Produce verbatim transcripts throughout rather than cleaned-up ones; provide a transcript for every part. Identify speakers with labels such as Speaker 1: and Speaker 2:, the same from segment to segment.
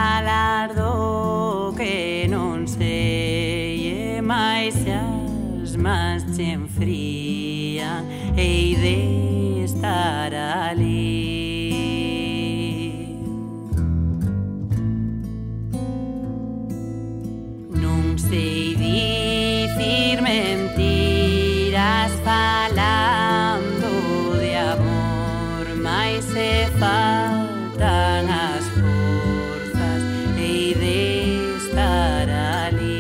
Speaker 1: falar do que non sei, e máis as mans che enfrían, hei de estar ali. Non sei dicir mentiras falando de amor, máis se faltan as forzas, hei de estar ali.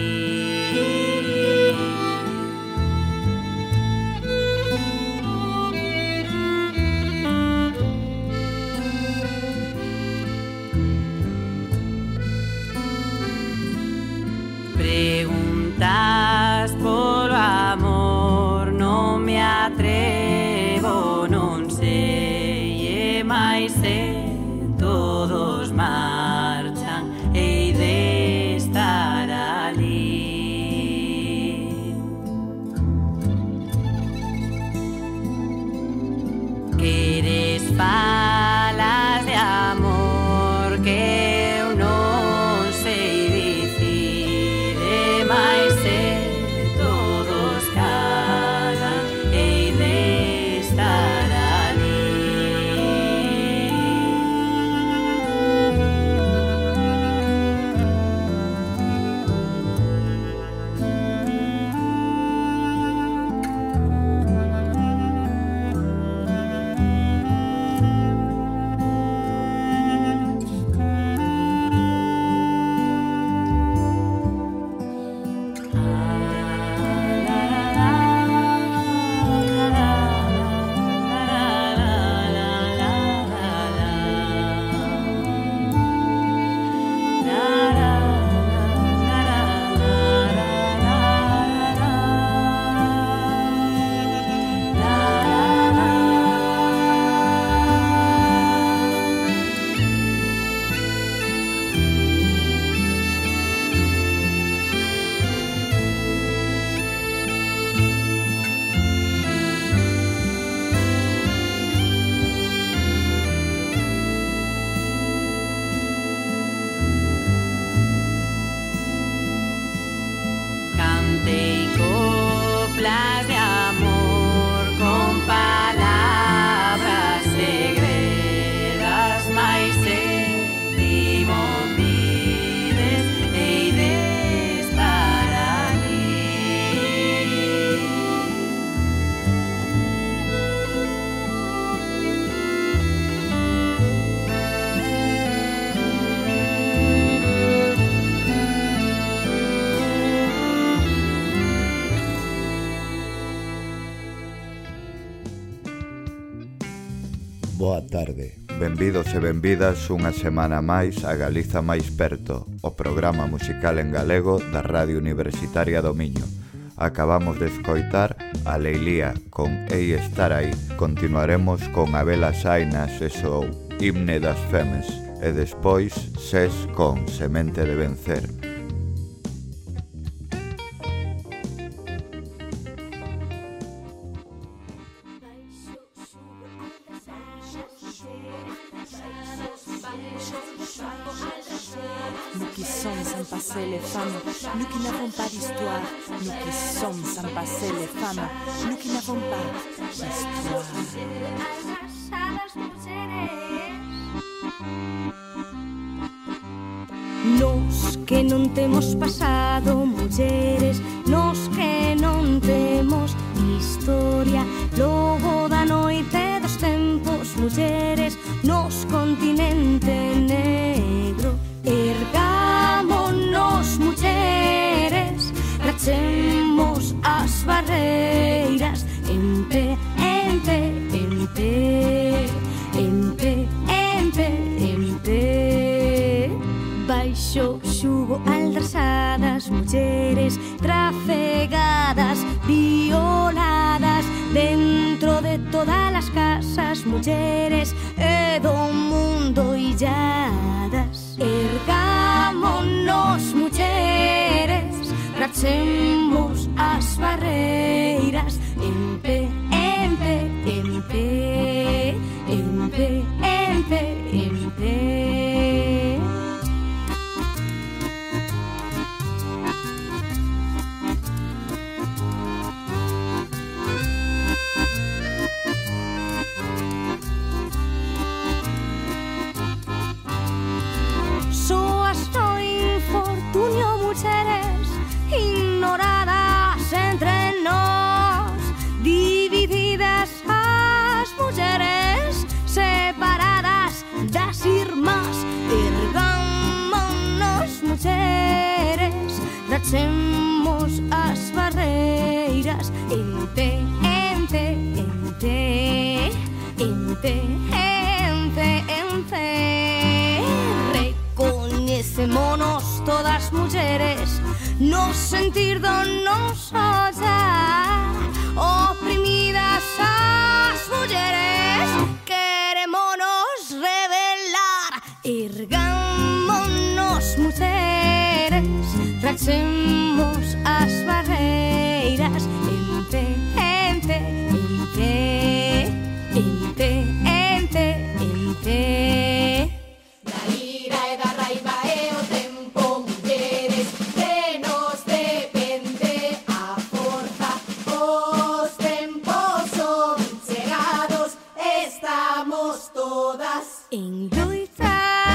Speaker 1: Preguntas polo amor, non me atrevo, non sei, e máis se todos marchan, hei de estar ali. Queres falas de amor que eu non sei dicir, e máis se todos calan, hei de estar ali. Cantei coplas de amor con palabras segredas, máis se ti mo pides, hei de estar ali.
Speaker 2: Boa tarde, benvidos e benvidas unha semana máis a Galiza máis perto, o programa musical en galego da Radio Universitaria do Miño. Acabamos de escoitar a Leilía con Hei estar aí. Continuaremos con Abela Sainas e Sou, Himne das Femes, e despois Ses con Semente de Vencer.
Speaker 3: Nous qui sommes sans passer les femmes, nous qui n'avons pas d'histoire, nous qui sommes sans passer les femmes, nous qui n'avons pas d'histoire.
Speaker 4: Nos que non temos pasado, mulleres, nos que non temos historia, logo da noite dos tempos, mulleres, nos continente negro. Ergámonos, mulleres, rachemos as barreiras, en pé, en pé, en pé, en pé, en pé, en pé. Baixo xugo aldrasadas, mulleres trafegadas, violadas, dentro de todas as casas, mulleres e do mundo illadas. Ergámonos, mulleres, rachemos as barreiras, en pé, en pé, en pé, en pé, en pé, en pé. Dicémonos todas mulleres no sentir do noso ollar. Oprimidas as mulleres querémonos revelar. Ergámonos mulleres, rachemos as barreiras. En pé, en pé, en pé, en pé, en pé, en pé.
Speaker 5: Da ira e da raiva e o tempo, mulleres, de nos depende a forza. Os tempos son chegados, estamos todas
Speaker 4: en loita.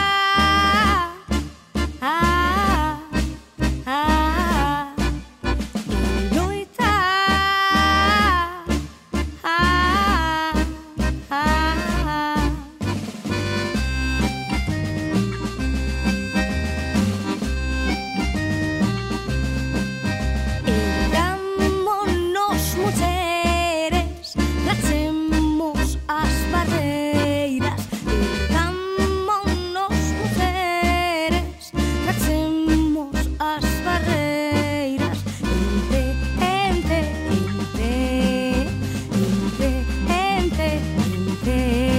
Speaker 4: Ah, ah, en loita. Ah, ah. Ergámonos mulleres, rachemos as barreiras. Ergámonos mulleres, rachemos as barreiras. En pé, en pé, en pé, en pé, en pé, en pé.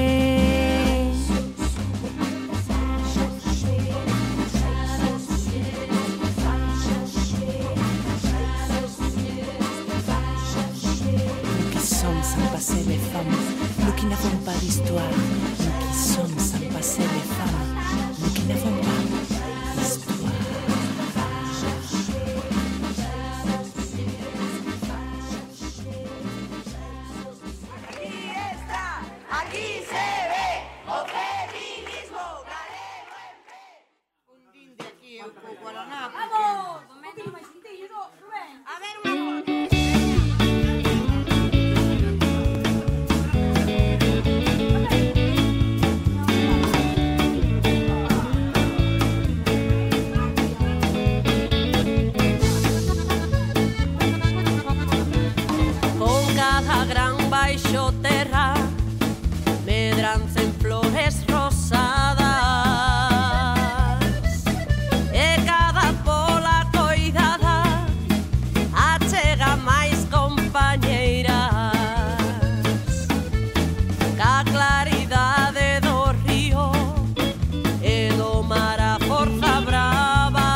Speaker 3: Nous qui sommes sans passer les femmes, nous qui n'avons pas d'histoire. Nous qui sommes sans passer les femmes, nous qui n'avons pas d'histoire.
Speaker 6: Con cada gran baixo terra medrancen flores rosadas e cada pola coidada achega máis compañeiras. Ca claridade do río e do mar a forza brava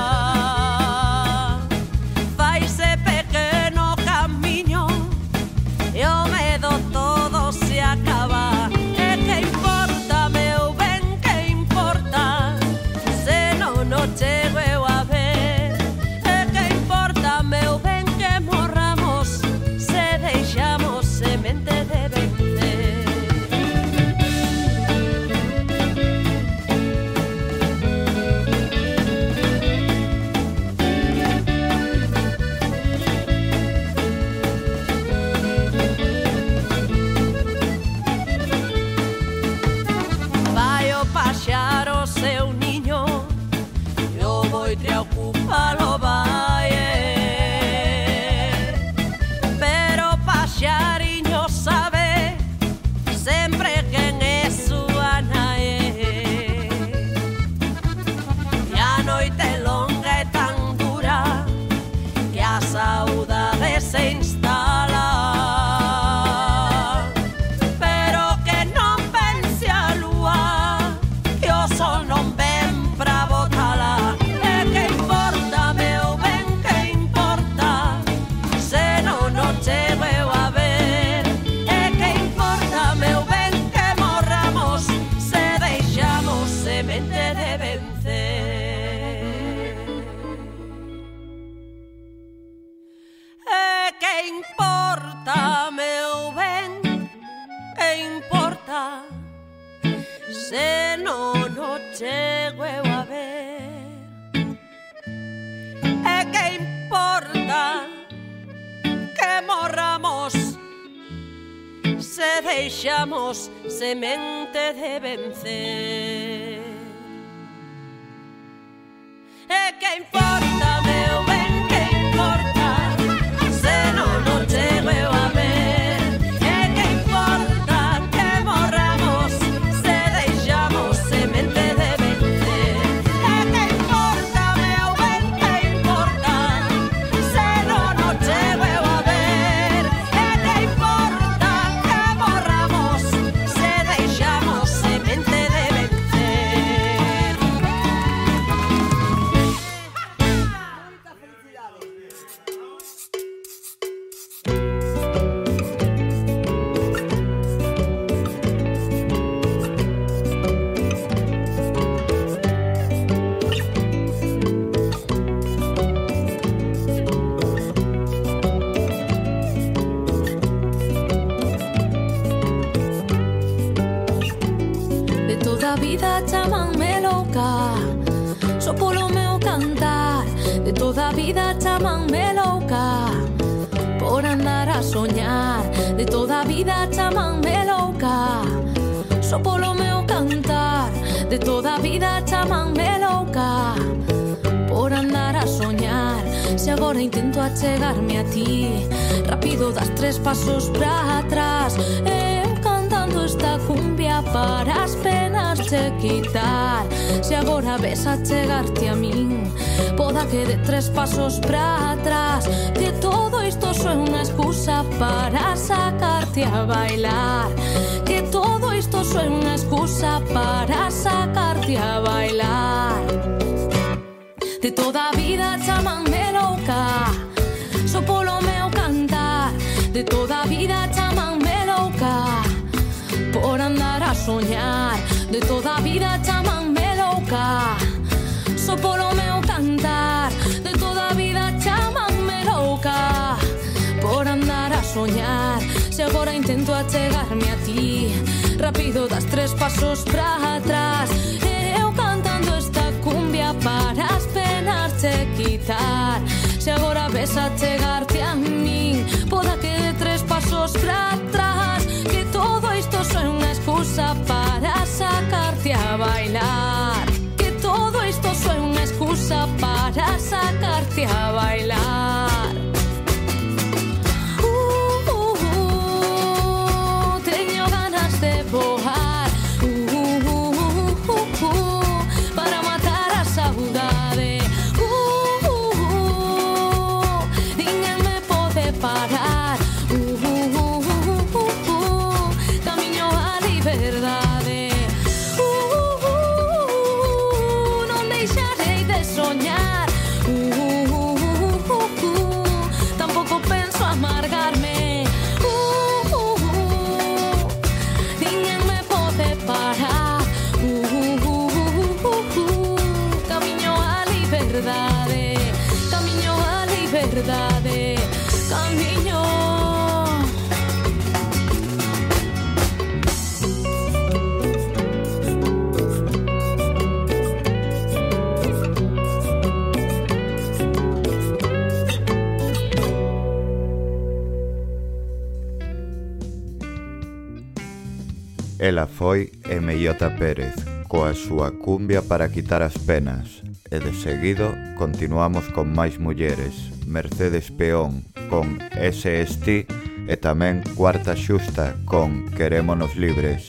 Speaker 6: faise pequeno camiño e o medo todo se acaba. E que importa, meu ben, que importa se non o chego eu a ver. E que importa, meu ben, que morramos se deixamos semente de vencer. Vai o paxar o seu niño e o boitre ocupalo vai. Pero o paxariño sabe sempre quen é súa nai. E a noite longa é tan dura que a saudade se instala. Pero que non pense a lúa, que o sol non ven pra botala. E que importa, meu ben, que importa se non o chego eu a ver. E que importa, meu ben, que morramos se deixamos semente de vencer. E que importa, meu ben, que importa se non o chego eu a ver. E que importa que morramos se deixamos semente de vencer. E que importa, meu ben, que importa se non o chego eu a ver. E que importa que morramos se deixamos semente de vencer. E
Speaker 4: vida chamanme louca por andar a soñar. De toda a vida chamanme louca só polo meu cantar. De toda a vida chamanme louca por andar a soñar. Se agora intento achegarme a ti, rápido das tres pasos pra atrás. Eu cantando esta cumbia para as penas che quitar. Se agora ves a chegarte a min, poda que de tres pasos pra atrás. Que todo isto só é unha excusa para sacarte a bailar. Que todo isto só é unha excusa para sacarte a bailar. De toda a vida chamanme louca só polo meu cantar. De toda a vida chamanme louca por andar a soñar. De toda a vida chamanme louca só polo meu cantar. De toda a vida chamanme louca por andar a soñar. Se agora intento achegarme a ti, rápido das tres pasos pra atrás. Eu cantando esta cumbia para as penas che quitar. Se agora ves a chegarte a min, poda que de tres pasos pra atrás. Que todo isto só é unha excusa para sacarte a bailar. Que todo isto só é unha excusa para sacarte a bailar. Uh, uh, uh, teño ganas de voar. Uh, uh, uh, uh, uh, para matar a saudade. Uh, uh, uh, ninguén me pode parar. Uh, uh, uh, uh, uh, uh, camiño a liberdade. Uh, uh, uh, non deixarei de soñar. Uh, uh, uh, uh, uh, tampouco penso amargarme. Uh, uh, uh, ninguén me pode parar. Uh, uh, uh, uh, uh, camiño a liberdade. Camiño a liberdade. Camiño.
Speaker 2: Ela foi Emellota Pérez, coa súa cumbia para quitar as penas. E de seguido continuamos con máis mulleres, Mercedes Peón con S S T e tamén Cuarta Xusta con Querémonos Libres.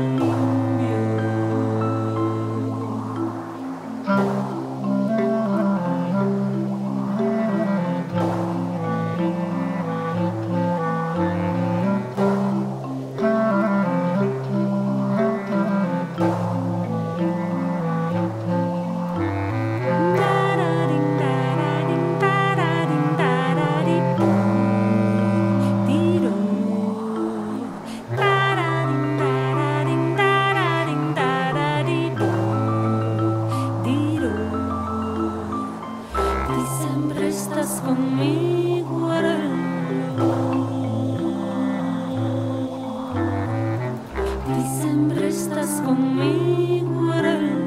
Speaker 4: Oh, conmigo, Arello. Ti sempre estás conmigo, Arello.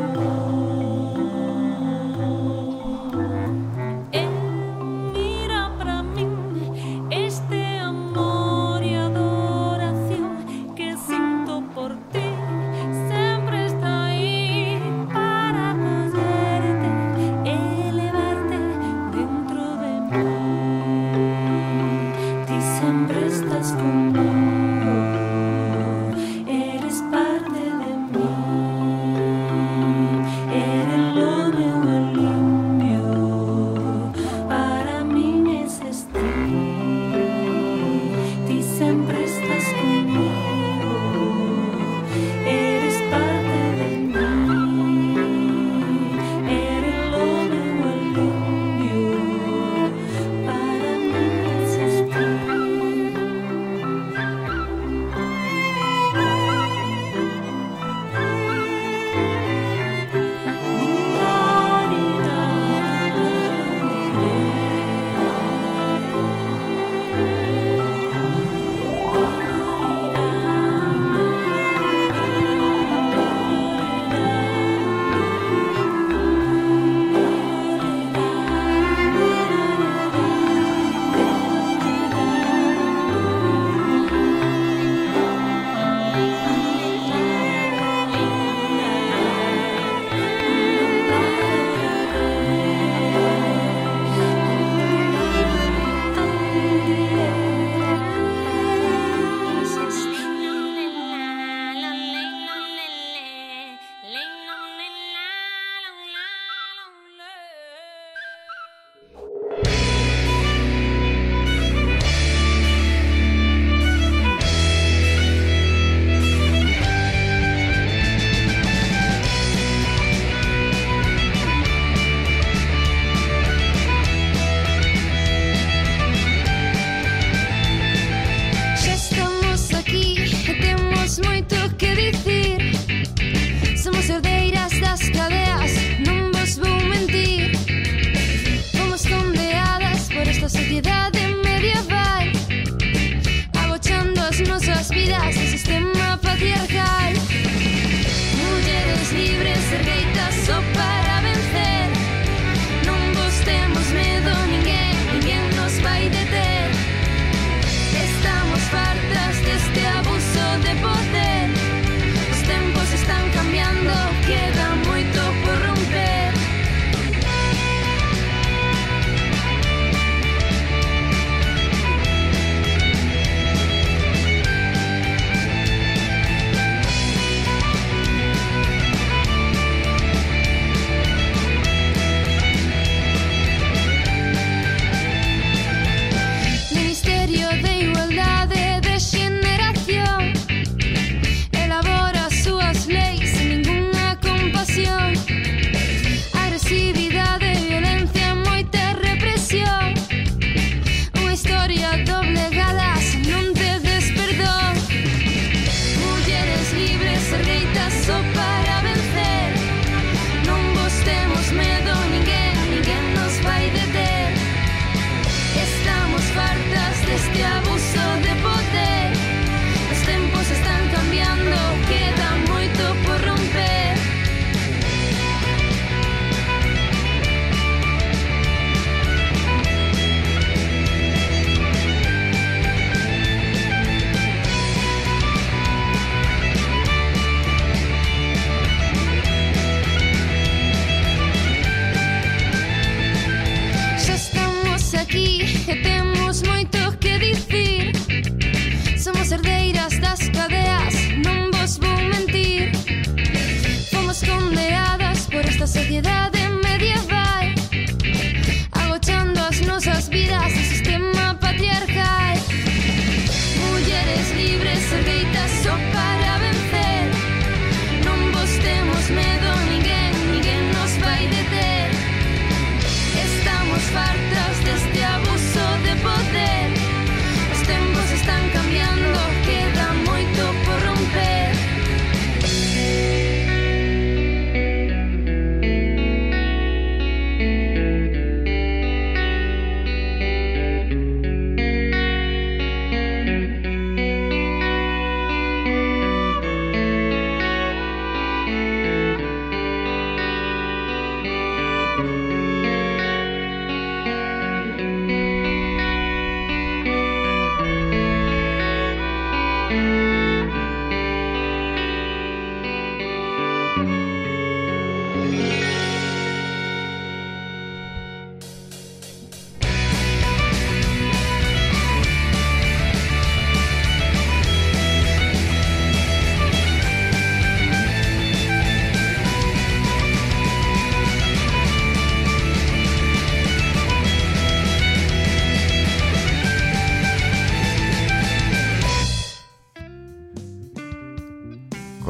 Speaker 4: E mira pra min este amor e adoración que sinto por ti. Sempre está aí para cogerte, elevarte dentro de mí.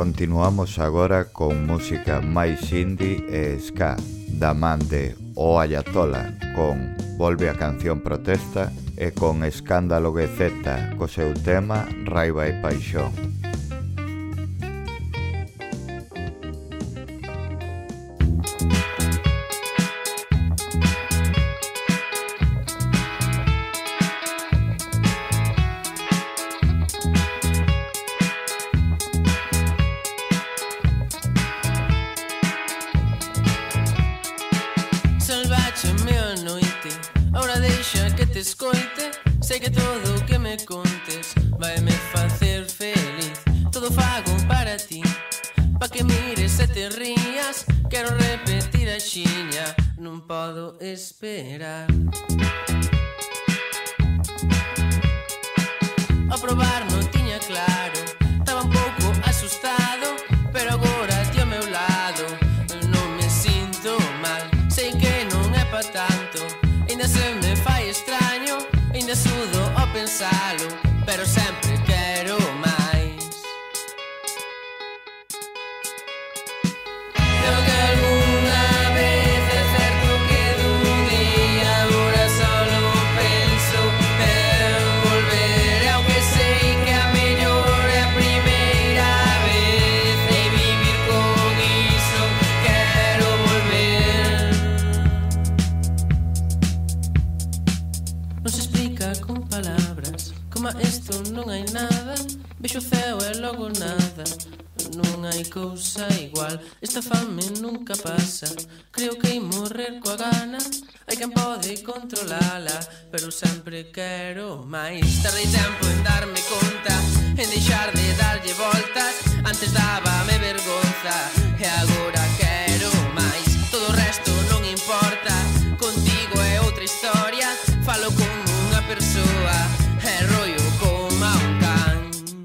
Speaker 2: Continuamos agora con música máis indie e ska, da man de O Ayatola con Volve a canción protesta e con Escándalo G Z co seu tema Raiva e Paixón.
Speaker 7: Sei que todo o que me contes vaime facer feliz. Todo fago para ti, pa que mires e te rías. Quero repetir a xiña, non podo esperar. A probar non tiña claro, estaba un pouco asustado, pero agora ti ao meu lado non me sinto mal. Sei que non é pa tanto, ainda se me fai extraño, ainda sudo ao pensalo, pero sempre quero máis. Creo que alguna vez é certo que dun día agora solo penso en volver, aunque sei que a mellor é a primeira vez e vivir con iso, quero volver. Non se explica con palabras, como isto non hai nada. Vexo o ceo e logo nada, non hai cousa igual. Esta fame nunca pasa, creo que hai morrer coa gana. Hai quen pode controlala, pero sempre quero máis. Tardei tempo en darme conta, en deixar de darlle voltas. Antes dábame vergonza e agora quero máis. Todo o resto non importa, contigo é outra historia. Falo con unha persoa e rollo como a un can.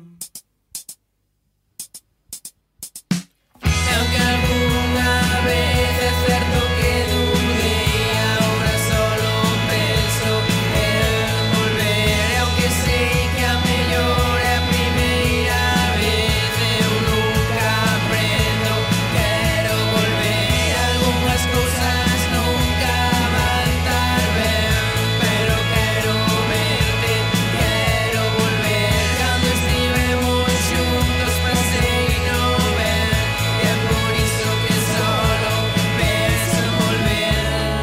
Speaker 7: E aunque alguna vez é certo que dun día agora solo penso en volver, e aunque sei que a mellor é a primeira vez, eu nunca aprendo, quero volver. Algunhas cousas nunca van estar ben, pero quero verte, quero volver. Cando estivemos xuntos pasei no ben, e é por iso que solo penso en volver.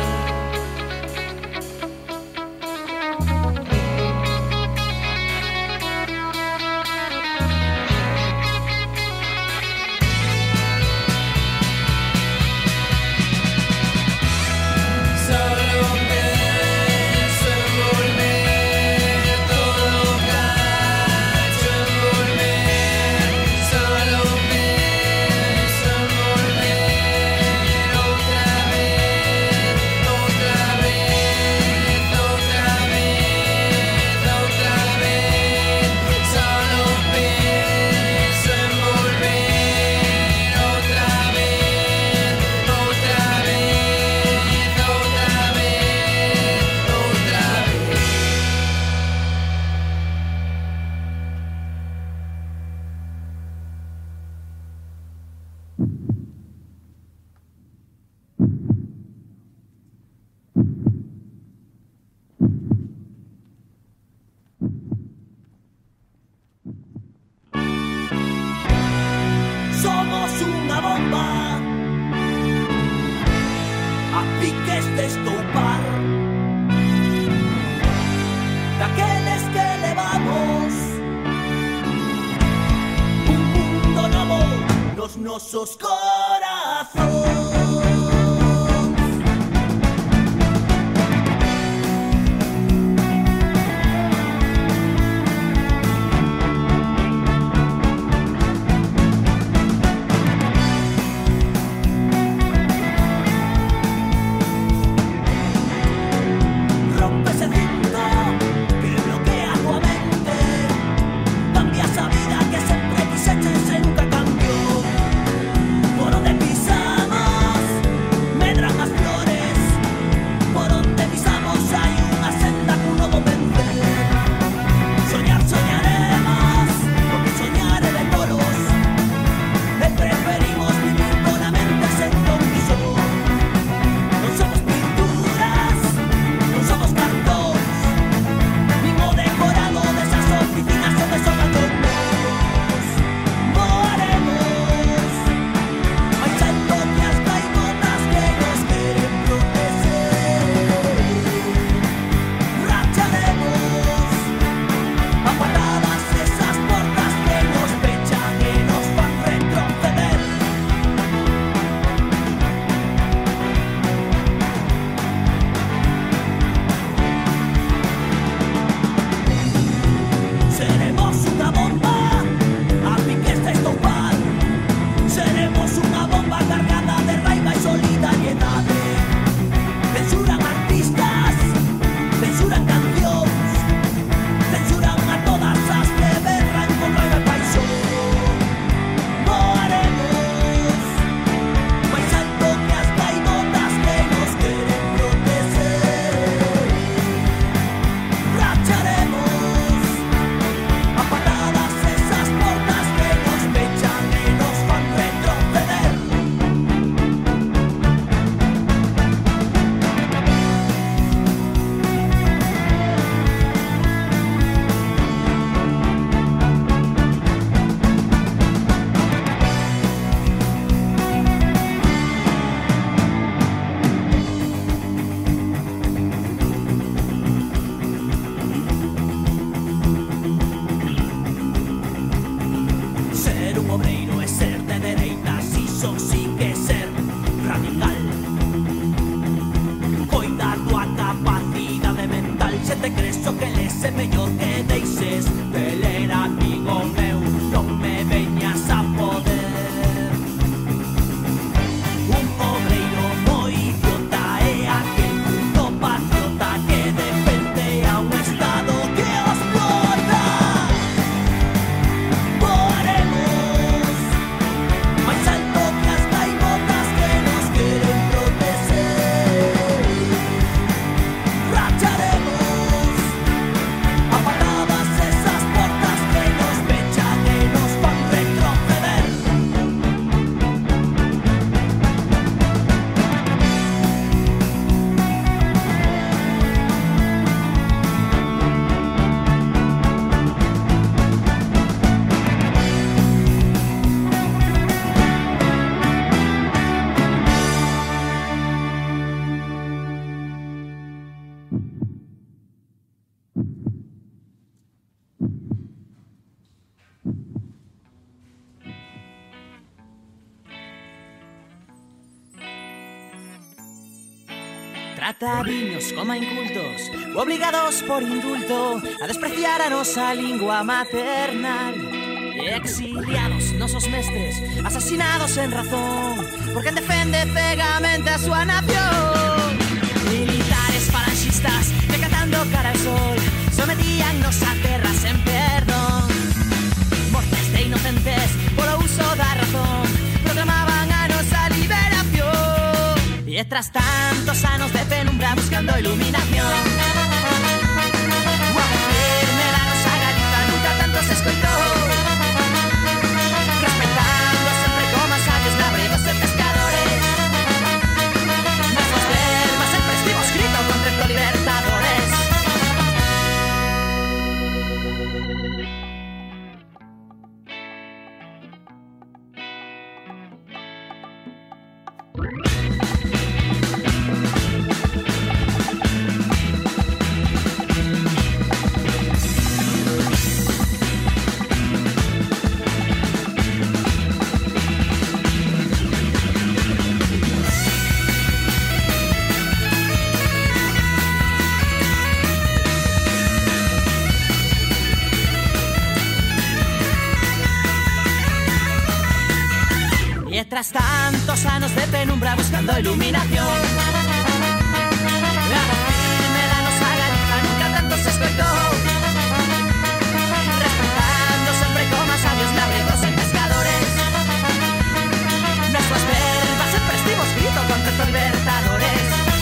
Speaker 7: Solo penso en volver, todo cacho en volver. Solo penso en volver outra vez, outra vez, outra vez, outra vez. Solo penso en volver outra vez, outra vez, outra vez, outra vez.
Speaker 8: Somos unha bomba a piques de estoupar, daqueles que levamos un mundo novo nos nosos corazóns. Rompe ese cinto que bloquea tu mente, cambia esa vida que sempre quixeches e nunca cambiou. Por
Speaker 9: Tratadiños como incultos, obligados por indulto a despreciar a nosa lingua maternal. E exiliados nosos mestres, asesinados en razón por quen defende cegamente a súa nación. Militares falanxistas decatando cara al sol, sometían nos a terra sen perdón. Mortes de inocentes polo uso da razón, proclamaban a nosa liberación. E tras tantos anos de penumbra buscando iluminación, o a firme da nosa Galiza nunca tanto se escoitou, respetando sempre como a sabios labregos e pescadores. Nuestras verbas sempre estivo escrito contra estos libertadores. Tras tantos anos de penumbra buscando iluminación, la firme da nosa Galiza nunca tanto se escoitou, respetando sempre como a sabios labregos e pescadores. Nas súas verbas sempre estivo escrito contra estos libertadores.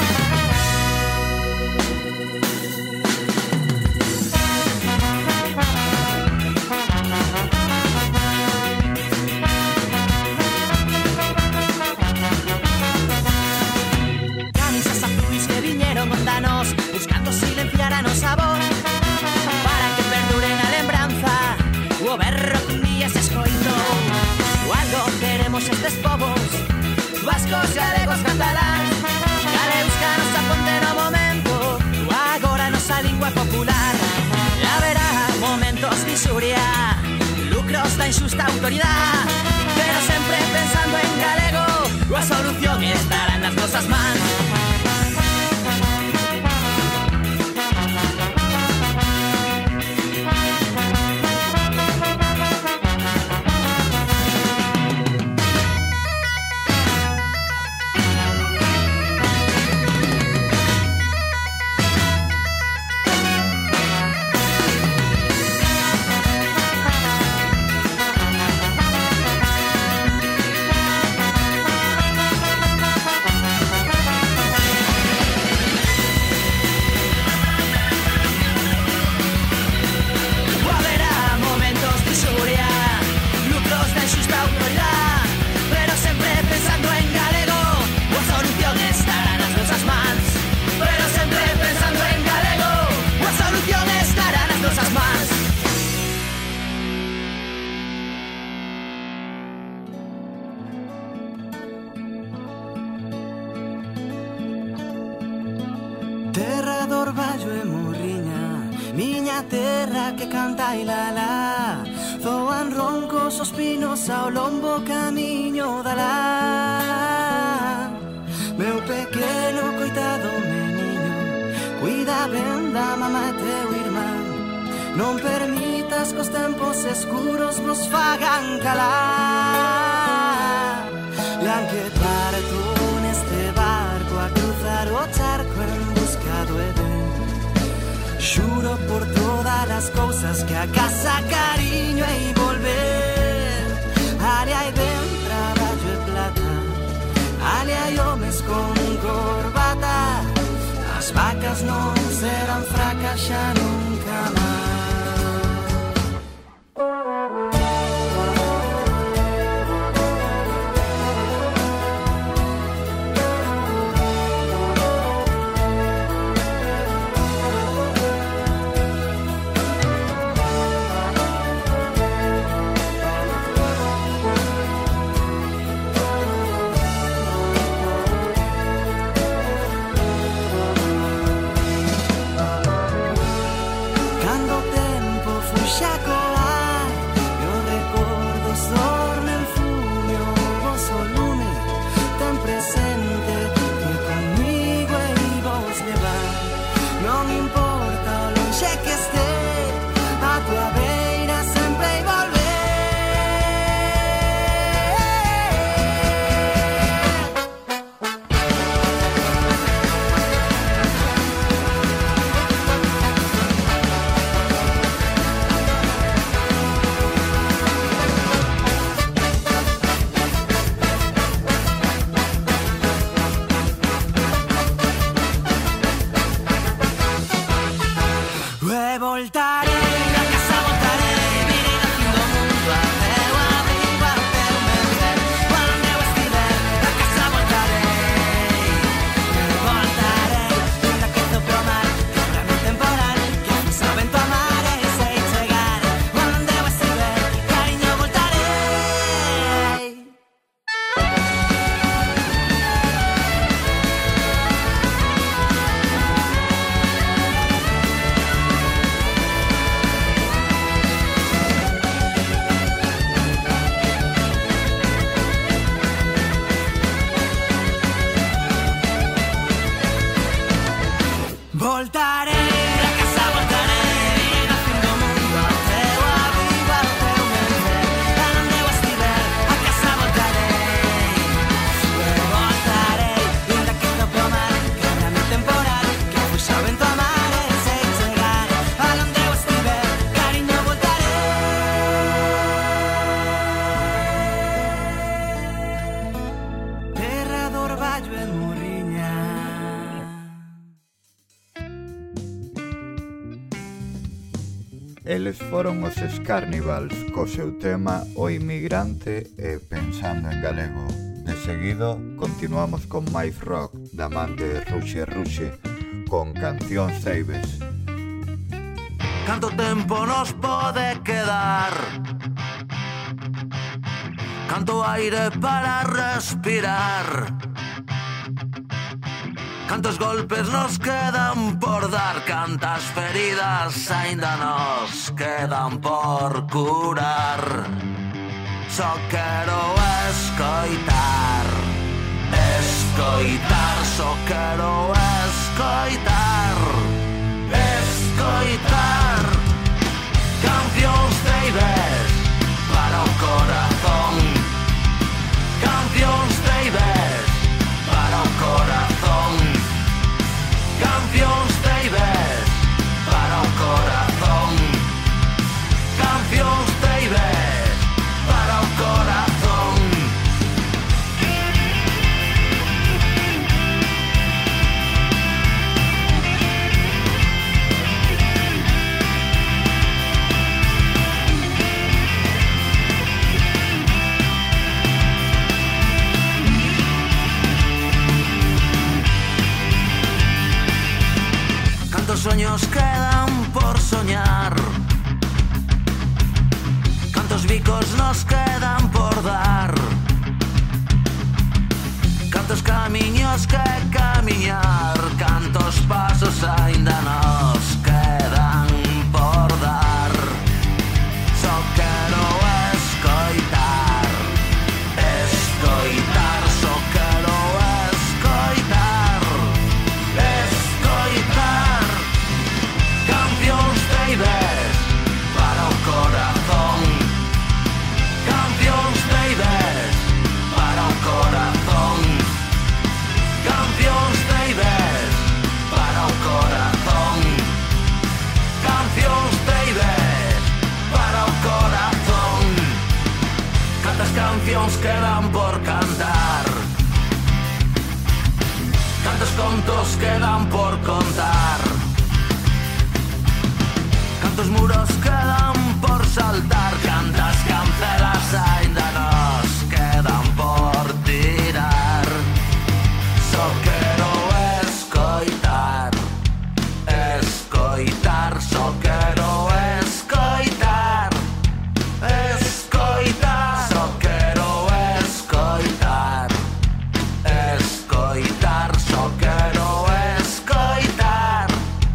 Speaker 9: Buscando silenciar a nosa voz para que perdure na lembranza o berro que un día se escoitou. O algo queremos estes povos, vascos, galegos, cataláns, galeus que a nosa fonte no momento, o agora nosa lingua popular. E haberá momentos de insuria, lucros da injusta autoridade, pero sempre pensando en galego, a solución estará nas nosas mans. Que canta y la la, zoan roncos os pinos ao lombo camiño da la. Meu pequeno coitado meniño, cuida ben da mamá e teu irmán, non permitas que os tempos escuros vos fagan calar. Lan que parto neste barco a cruzar o charco en busca do Edén. Xuro por todas las cosas que a casa cariño e volver. Ali hai ben traballo e plata, ali hai homes con corbata, as vacas non serán fracas xa nunca máis. Voltaré, a casa voltaré, vida fin do mundo, a teu abrigo, a teu vencer, a donde eu estiver, a casa voltarei. Voltarei, linda que tope o mar, que era mi temporal, que fui xa vento a mar, e sei chegar, a donde eu estiver, cariño voltarei. Terra do orballo e morriña.
Speaker 2: Eles foron os Scarnivals co seu tema O Inmigrante e Pensando en Galego. De seguido, continuamos con máis rock da man de Ruxe Ruxe con Cancións Ceibes.
Speaker 10: Canto tempo nos pode quedar? Canto aire para respirar? Cantos golpes nos quedan por dar? Cantas feridas aínda nos quedan por curar? Só quero escoitar, escoitar, só quero escoitar, escoitar. Cancións ceibes para o corazón, cancións ceibes para o corazón, cancións ceibes para o corazón, cancións ceibes para o corazón. Cantos sueños quedan por soñar? Cantos bicos nos quedan por dar? Cantos camiños que camiñar? Cantos pasos aínda nos quedan por dar? Só quero escoitar, escoitar, só quero escoitar, escoitar. Cancións ceibes para o corazón, cancións ceibes para o corazón, cancións ceibes para o corazón, cancións ceibes para o corazón. Cantas cancións quedan por cantar? Cantos contos quedan por contar? Cantos muros quedan por saltar? Cantas cancelas aínda nos quedan por tirar? Só quero escoitar, escoitar, só quero escoitar, escoitar, só quero escoitar, escoitar, só quero escoitar,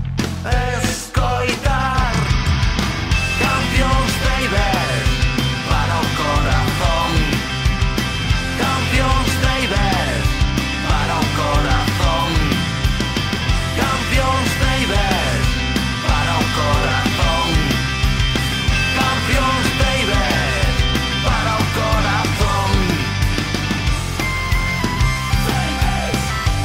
Speaker 10: escoitar. Cancións ceibes para o corazón, cancións ceibes para o corazón, cancións ceibes para o corazón, cancións ceibes para o corazón. Ceibes,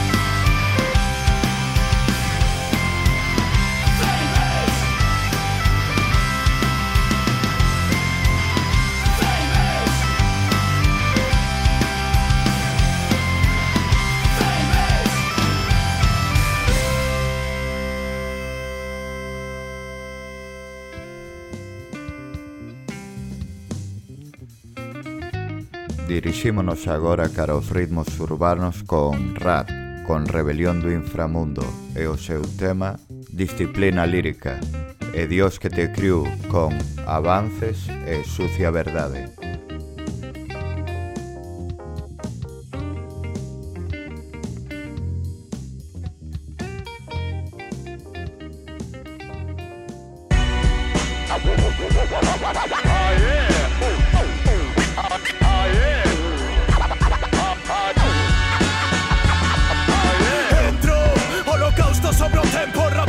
Speaker 10: ceibes,
Speaker 2: Dirixímonos agora cara aos ritmos urbanos con Rat, con Rebelión do Inframundo e o seu tema Disciplina Lírica, e Dios que te criou con Avances e Sucia Verdade.
Speaker 8: Entro, holocausto sobre o tempo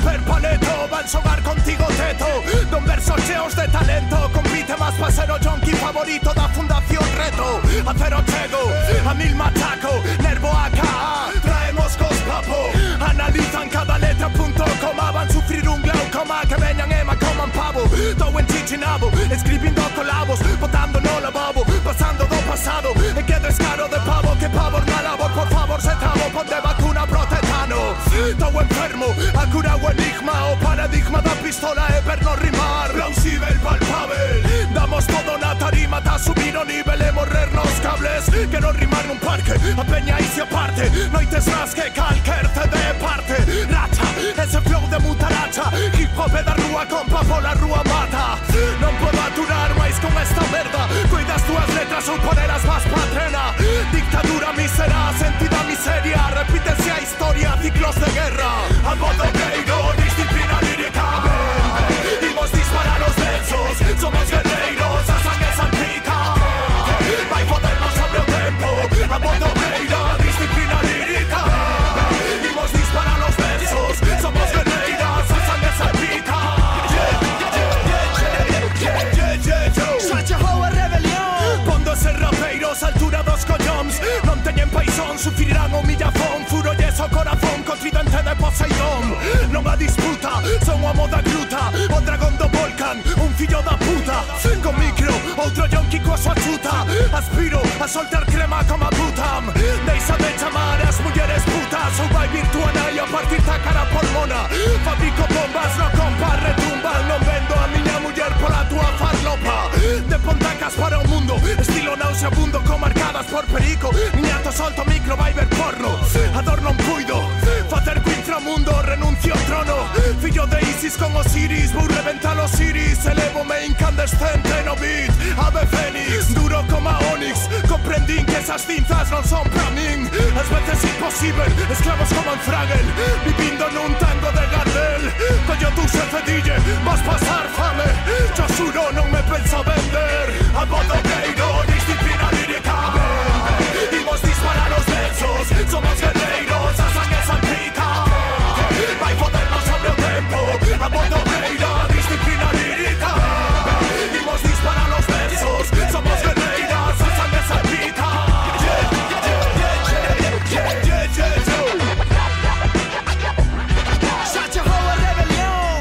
Speaker 10: Don versos cheos de talento. Compite más pa ser o yonki favorito da Fundación Reto. A cero chego, a mil machaco. Nervo acá, traemos cos papo. Analizan cada letra punto coma. Van sufrir un glaucoma. Que veñan ema coman pavo. Todo en chichinabo, escribindo colabos. Botando no lavabo, pasando do pasado. E que descaro de pavo, que pavor na labor. Por favor se trabo, ponte vacuna protetano. Todo enfermo, a cura o enigma. O paradigma da pistola e per non rimar. Plausible, palpable. Damos todo na tarima, ta subir o nivel e morrer nos cables. Que non rimar nun parque, a peña y se aparte. Noites más que calquerte de parte. Racha, ese flow de mutaracha. Hip hop e da rúa, compa, pola rúa mata. Non podo aturar máis con esta merda. Cuidas túas letras ou poneras más patrena. Dictadura mísera, sentida miseria. Repítese a historia, ciclos de guerra. A modo gueiro, disciplina lírica. Imos disparar os versos. Somos guerreiros, a sangue salpica. Vai fodernos sobre o tempo. A modo gueiro, disciplina lírica. Imos disparar os versos. Somos guerreiros, a sangue salpica. Sacha Hoa rebelión. Pondo ese rapeiros, altura dos collóns. Non teñen paixón, sufrirán humillazón. Furo yeso corazón, co tridente de Poseidón. Non a disputa, son a moda gruta. O dragón do volcán, un fillo da puta. Con micro, outro yonki coa súa chuta. Aspiro a soltar crema como a putam. Deixa de chamar as mulleres putas. Ou vai vir tu anai a partir da cara por mona. Fabrico bombas, no compa, retumban. Non vendo a miña muller pola tua farlopa. De pontacas para o mundo, estilo nauseabundo con marcadas por perico. Niñato solto micro, vai ver porno. Ador non puido facer co inframundo, renuncio ao trono. Fillo de Isis con Osiris, vou reventar os iris. Elevome incandescente no beat, ave fénix. Duro como a Onix, comprendín que esas cinzas non son pra min. As veces imposible, esclavos como en Fraggle. Vivindo nun tango de Gardel. Collo tu se cedille, vas pasar fame. Yo xuro non me penso vender. A modo gueiro, disciplina lírica. Imos disparar os versos. Somos guerreiros, a sangue salpica. Vai fodernos sobre o tempo. A modo gueiro, disciplina lírica. Imos disparar os versos. Somos guerreiros, a sangue salpica. Sacha Hoa rebelión.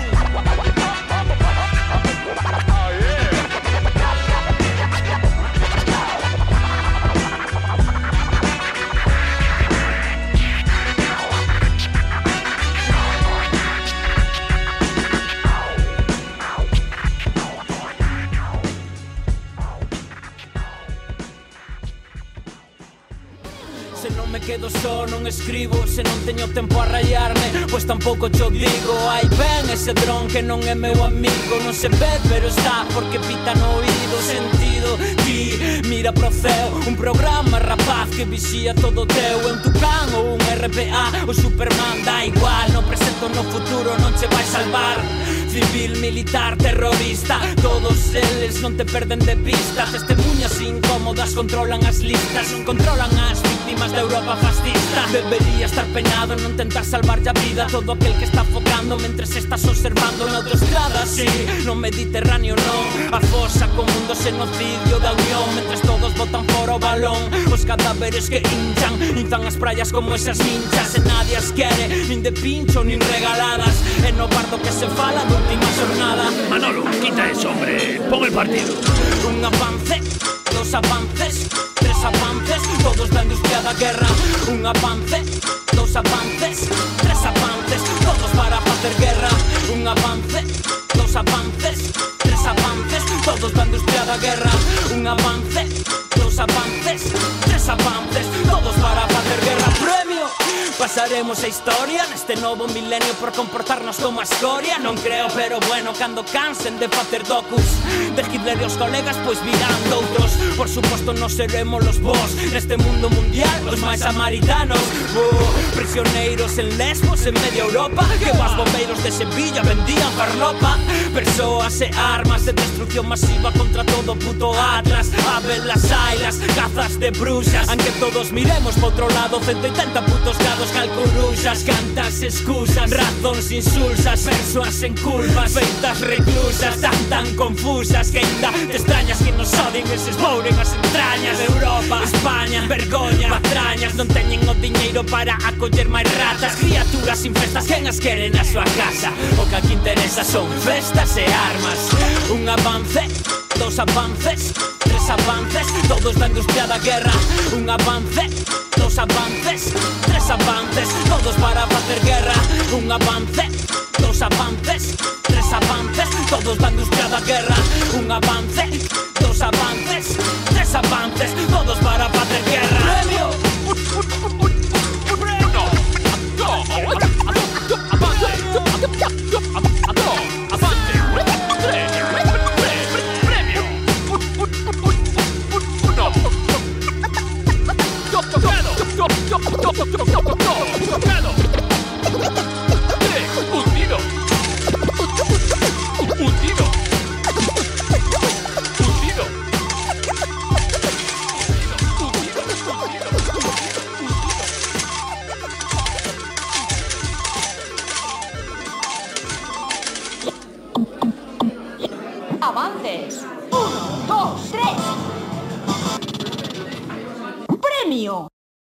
Speaker 11: Se non me quedo só, non escribo. Se non teño tempo a rayarme, pois tampouco cho digo. Ai ben ese dron que non é meu amigo. Non se ve, pero está, porque pita no oído. Sentido, ti, mira pro ceo. Un programa rapaz que vixía todo teu. En Tucán ou un R P A, o Superman da igual. No presente ou no futuro non che vai salvar. Civil, militar, terrorista, todos eles non te perden de vista. Testemunhas incómodas controlan as listas. Non controlan as víctimas da Europa fascista. Debería estar penado non tentar salvar a vida. Todo aquel que está focando mentres estás observando na autoestrada, sí, no Mediterráneo non. A fosa con mundo xenocidio da Unión. Mentres todos botan fora o balón, os cadáveres que hinchan inzan as praias como esas minchas. E nadie as quere, nin de pincho, nin regaladas. E no bardo que se fala do última jornada.
Speaker 12: Manolo, quita eso, hombre. Pon el partido.
Speaker 11: Un avance, dos avances, tres avances, todos da industria da guerra. Un avance, dos avances, tres avances, todos para facer guerra. Un avance, dos avances, tres avances, todos da industria da guerra. Un avance, dos avances, tres avances, todos para facer guerra. Premio. Pasaremos a historia neste novo milenio por comportarnos como a escoria. Non creo, pero bueno, cando cansen de facer docus de Hitler e os colegas, pois virán doutros. Por suposto, nos seremos los vos neste mundo mundial, os máis samaritanos. oh, Prisioneiros en Lesbos, en media Europa, que os bombeiros de Sevilla vendían farlopa. Persoas e armas de destrucción masiva contra todo puto Atlas. A ver las ailas, cazas de bruxas. Aunque todos miremos po outro lado, ciento oitenta putos gados cal coruxas, cantas excusas, razóns insulsas, persoas en curvas, feitas reclusas, tan tan confusas que ainda te extrañas que nos odien e se esmouren as entrañas de Europa, España, vergoña, patrañas, non teñen o diñeiro para acoller máis ratas, criaturas infestas, quen as quere na súa casa. O que aquí interesa son festas e armas. Un avance, dos avances, tres avances, todos da industria da guerra. Un avance, dos avances, tres avances, todos para facer guerra. Un avance, dos avances, tres avances, todos da industria da guerra. Un avance, dos avances, tres avances, todos para facer guerra. Premio.
Speaker 12: Hundido. Hundido. Hundido.
Speaker 3: Avances. Uno, dos, tres. Premio.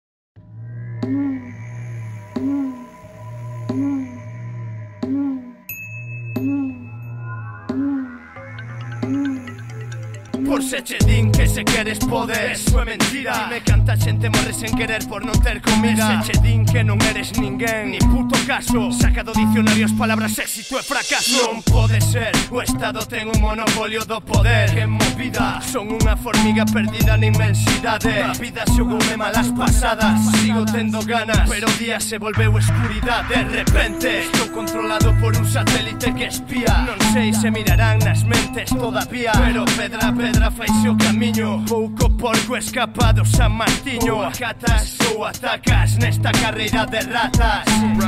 Speaker 10: Por se che din que se queres poder, eso é mentira. Dime canta xente morre sen querer por non ter comida. Se che din que non eres ninguén, ni puto caso. Saca do dicionario as palabras éxito e fracaso. Non pode ser, o Estado ten un monopolio do poder. Que movida, son unha formiga perdida na inmensidade. A vida xogoume malas pasadas, sigo tendo ganas, pero o día se volveu escuridade. De repente, estou controlado por un satélite que espía. Non sei se mirarán nas mentes todavía, pero pedra, pedra faise o camiño. Pouco porco escapado San Martiño. Ou acatas ou atacas nesta carreira de ratas.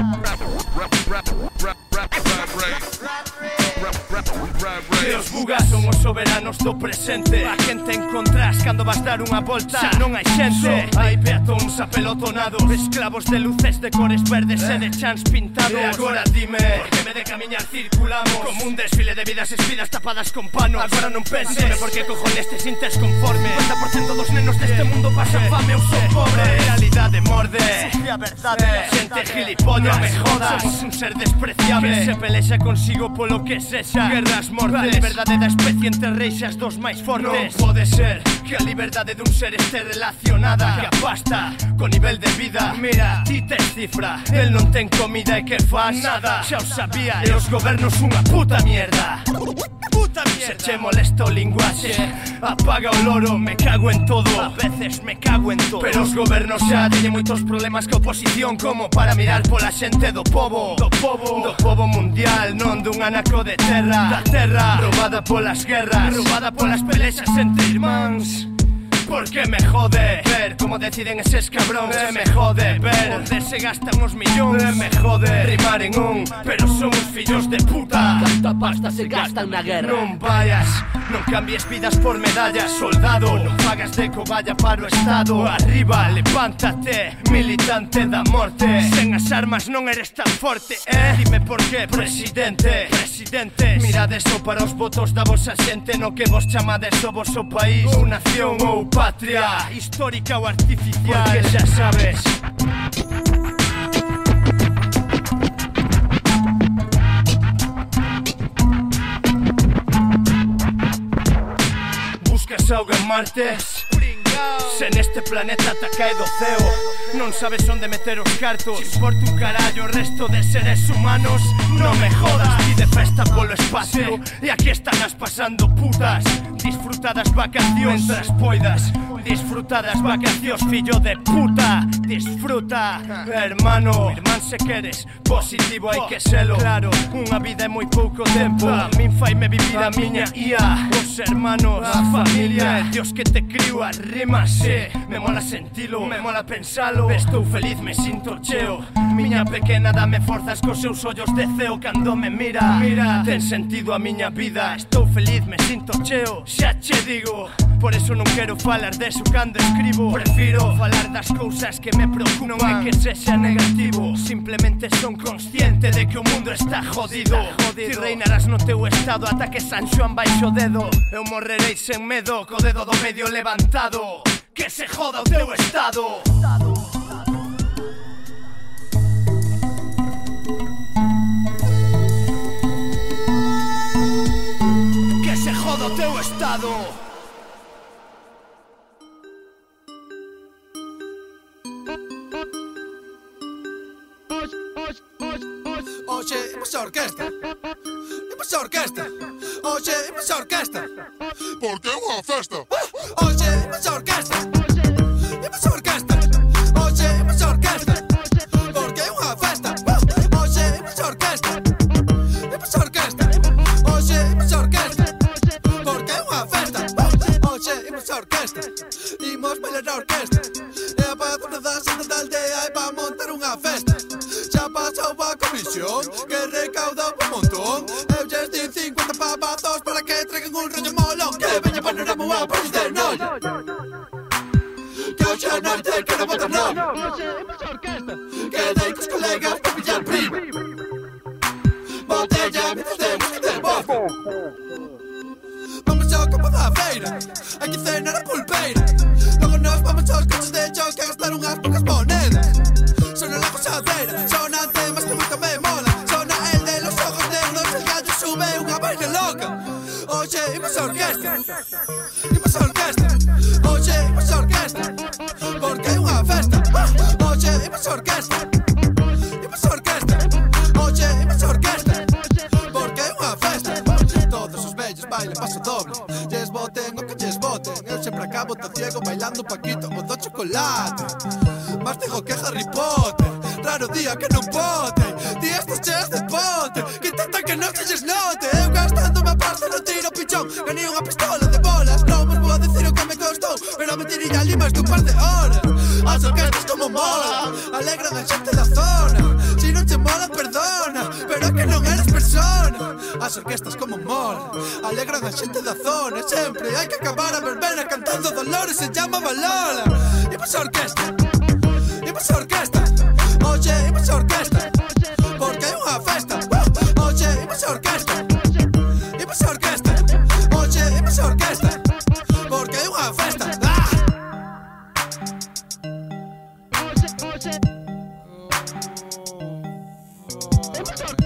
Speaker 10: Que os bugas son os soberanos do presente. A quen te encontrás cando vas dar unha volta, xa non hai xente. Hai peatóns apelotonados, esclavos de luces de cores verdes e de chans pintados. E agora dime, por que me de camiñar circulamos como un desfile de vidas espidas tapadas con panos? Agora non penses, dime por que cojones te sintes conforme. Noventa por cento dos nenos deste mundo pasan fame ou son pobres. A realidade morde, sucia verdade. Xente gilipollas, non me jodas, somos un ser despreciable que se pelexa consigo polo que sexa. Guerras, mortes, a liberdade da especie entre reixas dos máis fortes. Non pode ser que a liberdade dun ser este relacionada que a pasta co nivel de vida. Mira, ti tes cifra, el non ten comida e que faz nada. Xa o sabía, e os gobernos unha puta mierda. Puta mierda. Se che molesta o linguaxe, apaga o loro, me cago en todo. A veces me cago en todo, pero os gobernos xa teñen moitos problemas que oposición, como para mirar pola xente do pobo. Do pobo, do pobo mundial, non dun anaco de terra. Da terra, robada polas guerras, robada polas pelexas entre irmáns. Porque me jode ver como deciden eses cabróns. E me jode ver onde se gastan os millóns. E me jode rimar en un, pero son uns fillos de puta.
Speaker 13: Tanta pasta se gastan na guerra.
Speaker 10: Non vayas, non cambies vidas por medallas, soldado. Non fagas de cobaya para o Estado. Arriba, levántate, militante da morte. Sen as armas non eres tan forte, eh? Dime por qué, presidente, presidentes. Mirades só para os votos da vosa xente, no que vos chamades o voso país, ou nación ou patria, histórica ou artificial. Porque xa sabes, buscas auga en Marte. Se neste planeta ta cae do ceo, non sabes onde meter os cartos. Importa un carallo o resto de seres humanos. Non me jodas, ti de festa polo espacio, e aquí estás pasando putas. Disfrutadas vacacións mentras poidas, disfrutadas vacacións, fillo de puta. Disfruta, hermano. Irmán, se queres positivo hai que selo. Claro, unha vida é moi pouco tempo. A min faime vivir a miña ía, os hermanos, a familia, e Dios que te criou a rima. Sí, me mola sentilo, me mola pensalo. Estou feliz, me sinto cheo. Miña pequena, dame forzas cos seus ollos de ceo cando me mira. Mira, ten sentido a miña vida. Estou feliz, me sinto cheo, xa che digo. Por eso non quero falar deso cando escribo. Prefiro falar das cousas que me preocupan. Non é que sexa negativo, simplemente son consciente de que o mundo está jodido. Ti reinarás no teu estado ata que San Xoán baixo o dedo. Eu morrerei sen medo, co dedo do medio levantado. Que se joda o teu estado. Que se joda o teu estado.
Speaker 14: Oxe, imos a orquesta. Imos a orquesta. Oxe, imos a orquesta. Porque é unha festa. Oxe, imos a orquesta. Imos a orquesta. Oxe, imos a orquesta. Porque é unha festa. Oxe, imos a orquesta. Imos a orquesta. Oxe, imos a orquesta. Porque é unha festa. Oxe, imos a orquesta. Imos bailar a orquesta. É a patrona da santa da aldea e va a montar unha festa. Xa pasou a comisión que recauda un montón. Eu lles di cincuenta pavazos para que traigan un rollo molón. Que veña panorama unha país de noi. Que hoxe a noite que non botar non. Quedei cos colegas para pillar prima. Botella mientras temos que ter boca. Vamos ao campo da feira, hai que cenar a pulpeira. Logo nos vamos aos coches de choque a gastar unhas poucas monedas. Sona la cosadera, sonan temas que nunca me mola. Sona el de los ojos negros, el gallo sube unha vaina loca. Oxe, imos a orquesta. Imos a orquesta. Oxe, imos a orquesta. Porque hai unha festa. Oxe, imos a orquesta. Imos a orquesta. Oxe, imos a orquesta. Porque hai unha festa. Todos os vellos bailan paso doble. Lles boten o que lles boten. Eu sempre acabo todo ciego bailando Paquito o do chocolate. Más digo que Harry Potter. Raro día que non pote. Ti estas cheas de pote que intentan que non se lles note. Eu gastando má pasta no tiro pichón. Ganei unha pistola de bolas. Non vos vou a decir o que me costou, pero me tirei ali máis dun par de horas. As orquestas como mola alegran a xente da zona. Si non te mola, perdona, pero é que non eres persona. As orquestas como mola alegran a xente da zona. Sempre hai que acabar a verbena cantando Dolores se llama Balola. Imos a orquesta. Imos a orquesta. Oxe, imos a orquesta. Porque hai unha festa. Oxe, imos a orquesta. Imos a orquesta. Oxe, imos a orquesta. Porque hai unha festa. Ah! Oxe, oxe. Imos a orquesta.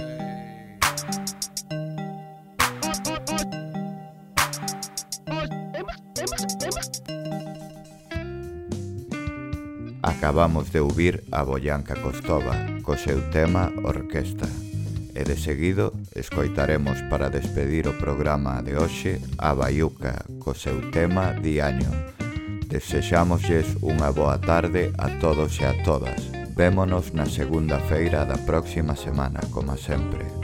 Speaker 2: Acabamos de ouvir a Boyanca Costova co seu tema Orquesta e de seguido escoitaremos para despedir o programa de hoxe a Baiuca co seu tema Diaño. Desexámoslles unha boa tarde a todos e a todas. Vémonos na segunda feira da próxima semana, como sempre.